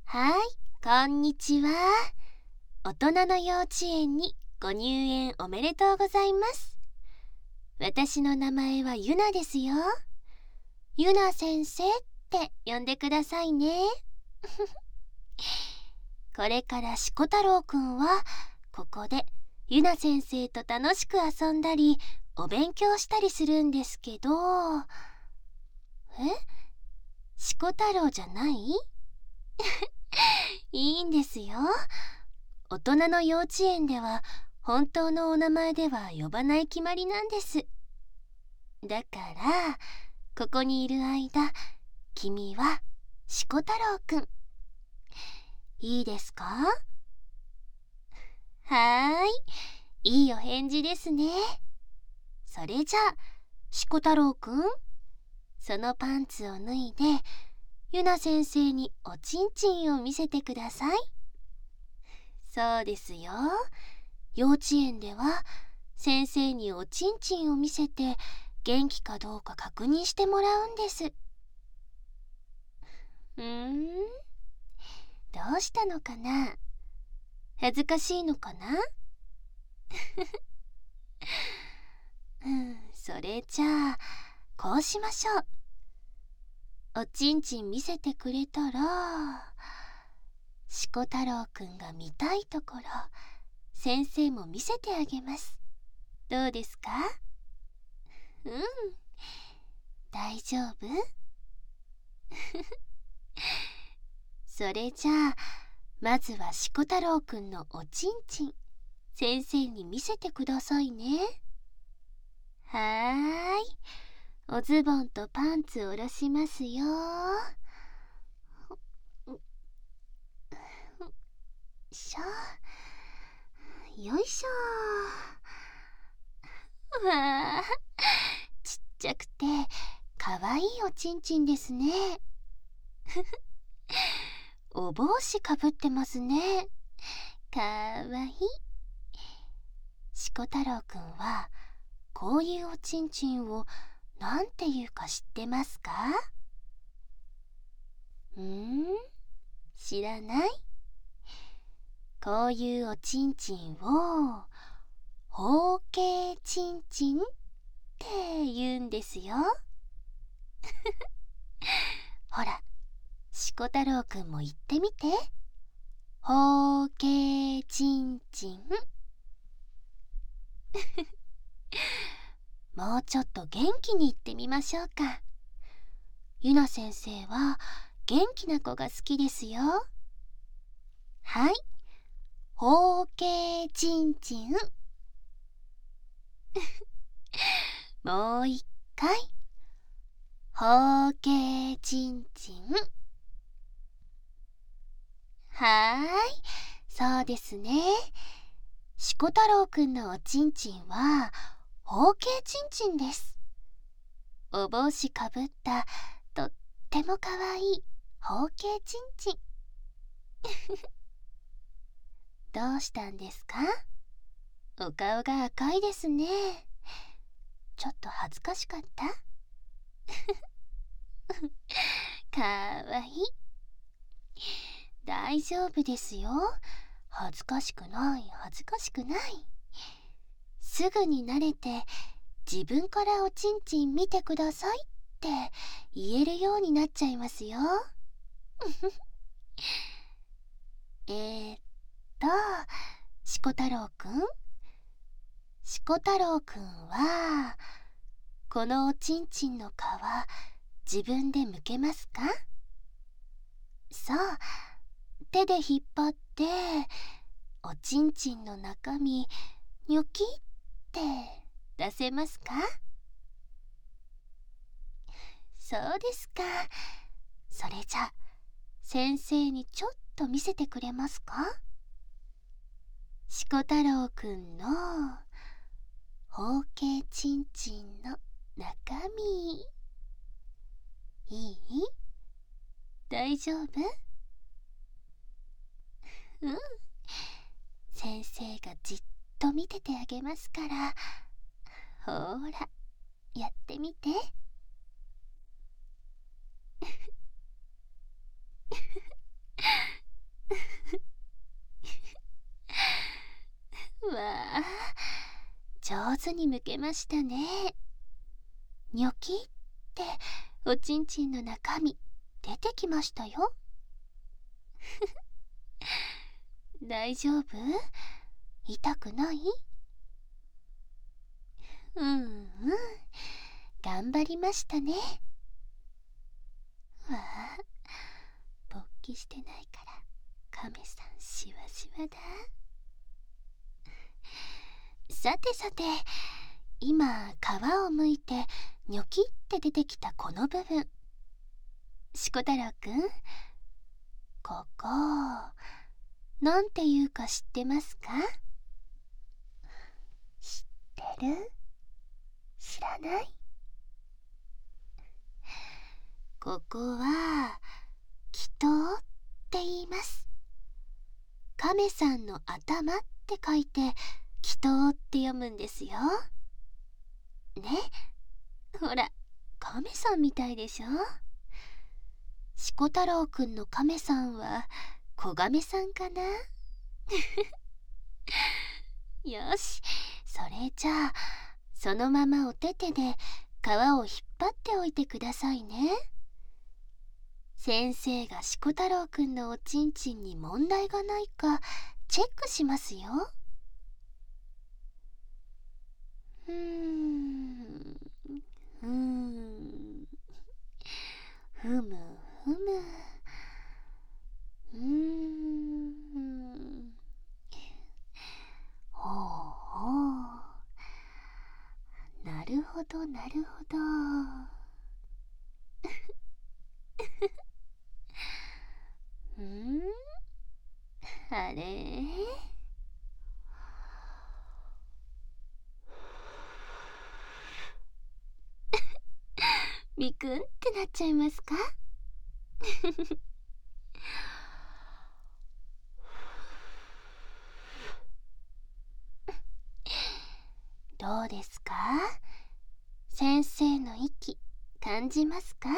はい、こんにちは。大人の幼稚園にご入園おめでとうございます。私の名前はゆなですよ。ゆな先生って呼んでくださいね。これからしこたろうくんはここでゆな先生と楽しく遊んだりお勉強したりするんですけど、しこたろうじゃない？いいんですよ。大人の幼稚園では本当のお名前では呼ばない決まりなんです。だからここにいる間、君はしこたろうくん。いいですか？はーい、いいお返事ですね。それじゃあしこたろうくん、そのパンツを脱いでゆな先生におちんちんを見せてください。そうですよ。幼稚園では先生におちんちんを見せて元気かどうか確認してもらうんです。どうしたのかな？恥ずかしいのかな？それじゃあこうしましょう。おちんちん見せてくれたら、しこたろうくんが見たいところ先生も見せてあげます。どうですか？大丈夫？それじゃあまずはしこたろうくんのおちんちん、先生に見せてくださいね。はーい、おズボンとパンツを下ろしますよ。よいしょ。わあ、ちっちゃくてかわいいおちんちんですね。お帽子かぶってますね。かわいい。しこたろうくんはこういうおちんちんをなんていうか知ってますか？知らない？こういうおちんちんを包茎ちんちんって言うんですよ。ほら、しこたろうくんも言ってみて。包茎ちんちん。もうちょっと元気に言ってみましょうか。ゆな先生は元気な子が好きですよ。はい、包茎ちんちん。もう一回。包茎ちんちん。はーい、そうですね。しこたろうくんのおちんちんは包茎ちんちんです。お帽子かぶったとってもかわいい包茎ちんちん。どうしたんですか？お顔が赤いですね。ちょっと恥ずかしかった？かわいい。大丈夫ですよ。恥ずかしくない、恥ずかしくない。すぐに慣れて自分からおちんちん見てくださいって言えるようになっちゃいますよ。えーっと、しこたろうくん、しこたろうくんはこのおちんちんの皮自分で剥けますか？そう、手で引っ張っておちんちんの中身ニョキって出せますか？そうですか。それじゃ先生にちょっと見せてくれますか？しこたろうくんの包茎ちんちんの中身、いい？大丈夫？先生がじっと見ててあげますから、ほーら、やってみて。 手に剥けましたね。ニョキっておちんちんの中身出てきましたよ。大丈夫？痛くない？頑張りましたね。わあ、勃起してないから亀さんしわしわだ。さてさて、今皮をむいてニョキって出てきたこの部分、しこ太郎くん、ここなんていうか知ってますか？知ってる？知らない？ここは祈祷って言います。亀さんの頭って書いて祈祷って読むんですよ。ね、ほら、亀さんみたいでしょ。しこ太郎くんの亀さんは子亀さんかな。よし、それじゃあそのままお手々で皮を引っ張っておいてくださいね。先生がしこ太郎くんのおちんちんに問題がないかチェックしますよ。ふむふむ。ほうほう。なるほどなるほど。あれ？ビクンってなっちゃいますか？どうですか？先生の息感じますか？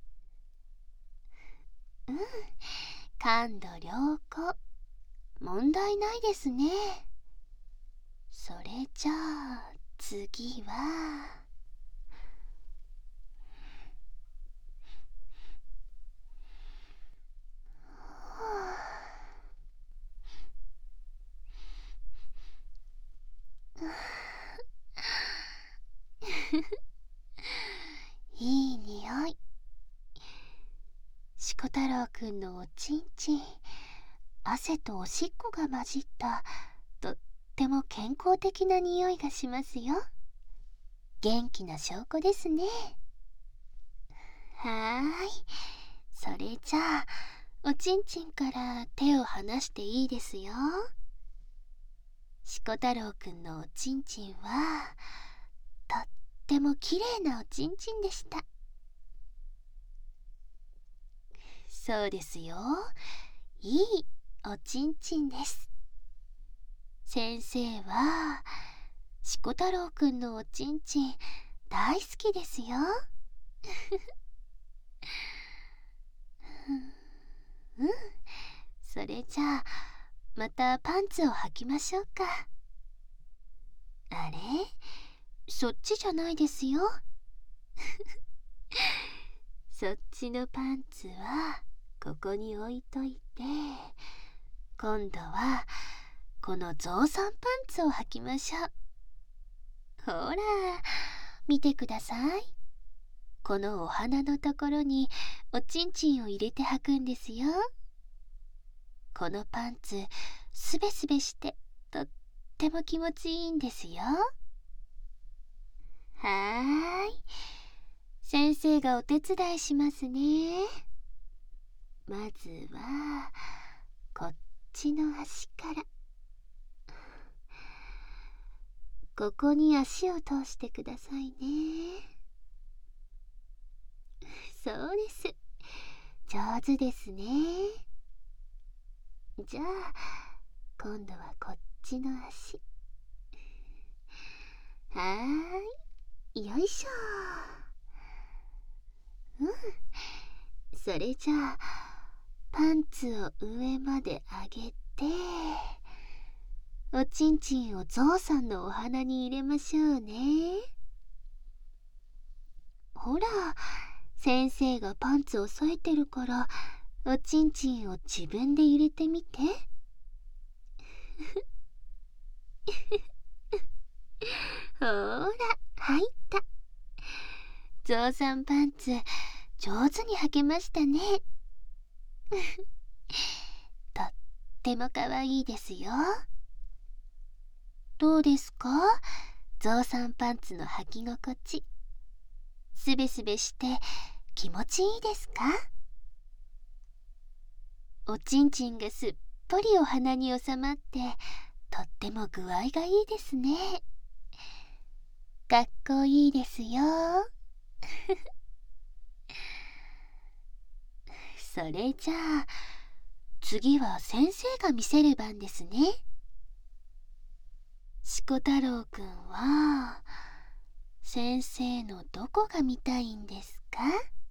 感度良好、問題ないですね。それじゃあ次はいい匂い。しこ太郎くんのおちんちん、汗とおしっこが混じったとっても健康的な匂いがしますよ。元気な証拠ですね。はーい、それじゃあおちんちんから手を離していいですよ。しこ太郎くんのおちんちんはとってもきれいなおちんちんでした。そうですよ、いいおちんちんです。先生はしこ太郎くんのおちんちん大好きですよ。それじゃあまたパンツを履きましょうか。あれ、そっちじゃないですよ。そっちのパンツはここに置いといて、今度はこのゾウさんパンツを履きましょう。ほら、見てください。このお花のところにおちんちんを入れて履くんですよ。このパンツすべすべしてとっても気持ちいいんですよ。はーい、先生がお手伝いしますね。まずはこっちの足から、ここに足を通してくださいね。そうです、上手ですね。じゃあ今度はこっちの足。はーい、よいしょ。それじゃあパンツを上まで上げておちんちんをゾウさんのお鼻に入れましょうね。ほら、先生がパンツを添えてるから、おちんちんを自分で入れてみて。ほら、入った。ゾウさんパンツ、上手に履けましたね。とってもかわいいですよ。どうですか、ゾウさんパンツの履き心地。すべすべして気持ちいいですか？おちんちんがすっぽりお鼻に収まって、とっても具合がいいですね。かっこいいですよ。それじゃあ、次は先生が見せる番ですね。しこたろうくんは、先生のどこが見たいんですか？